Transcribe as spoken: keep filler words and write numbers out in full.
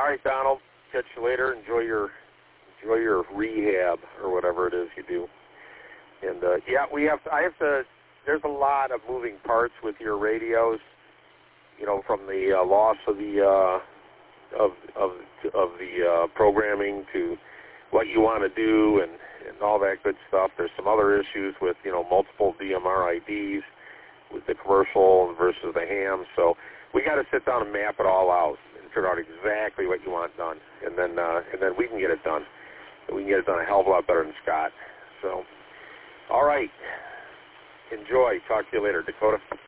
right, Donald. Catch you later. Enjoy your enjoy your rehab or whatever it is you do. And uh, yeah, we have. To, I have to. There's a lot of moving parts with your radios. You know, from the uh, loss of the uh, of of of the uh, programming to what you want to do and, and all that good stuff. There's some other issues with you know multiple D M R I Ds with the commercial versus the ham. So we got to sit down and map it all out and figure out exactly what you want done, and then uh, and then we can get it done. We can get it done a hell of a lot better than Scott. So, all right. Enjoy. Talk to you later, Dakota.